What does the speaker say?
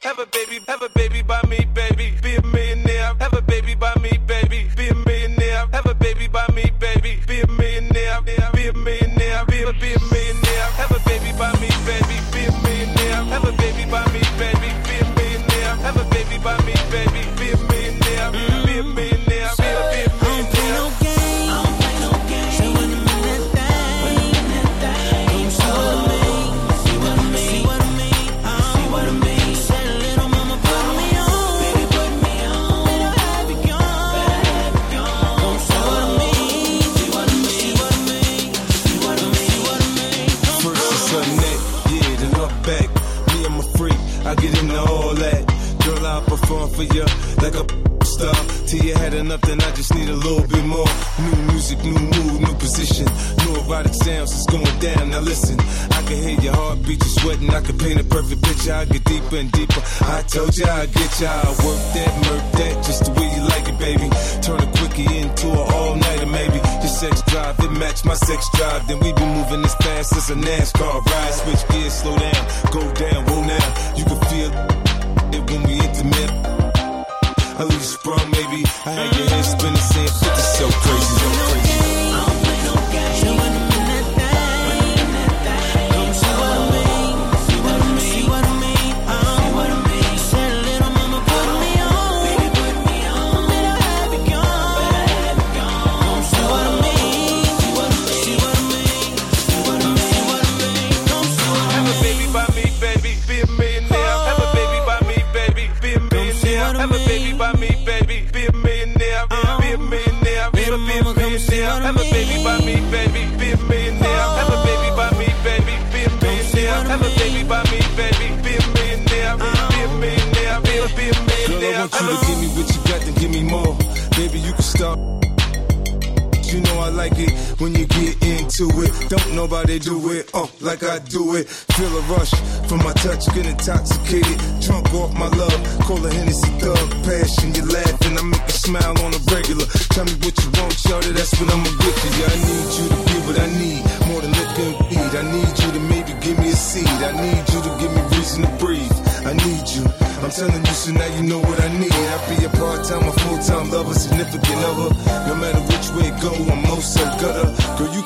Have a baby by me, baby. Be a millionaire. Have a baby by me, baby. Be a millionaire. Have a baby by me, baby. Be a millionaire. Be a millionaire. Be a millionaire. Have a baby by me, baby. Be a millionaire. Have a baby by me, baby. Be a millionaire. Have a baby by me, baby. Be a millionaire. Be a millionaire. Be a millionaire. I get into all that. Girl, I'll perform for you like a star. Till you had enough, then I just need a little bit more. New music, new mood, new position. New erotic sounds, it's going down. Now listen, I can hear your heartbeat, you're sweating. I can paint a perfect picture. I get deeper and deeper. I told you I'd get you. I work that, murk that, just the way you like it, baby. Turn a quickie into an all-nighter, maybe. Your sex drive, it match my sex drive. Then we be moving as fast as a NASCAR ride. Switch gears, slow down, go down, whoa now. You can feel it when we intimate. I leave you sprung, maybe. I had your head spinning, saying 50 so crazy, so crazy. Have a baby by me, baby. Be a millionaire. Have a baby by me, baby. Be a millionaire. Have a baby by me, baby. Be a millionaire. Be a millionaire. Be a millionaire. Girl, I want you to give me what you got, then give me more. Baby, you can stop. You know I like it when you get into it. Don't nobody do it, like I do it. Feel a rush from my touch, get intoxicated. Drunk off my love, call a Hennessy thug. Passion, you laughing, I make you smile on a regular. Tell me what you want, shorty, that's what I'ma get to you. I need you to give what I need, more than liquor and weed. I need you to maybe give me a seed. I need you to give me reason to breathe. I need you, I'm telling you, so now you know what I need. I be a part-time or full-time lover, significant other. No matter which way it go, I'm most so gutter. Girl, you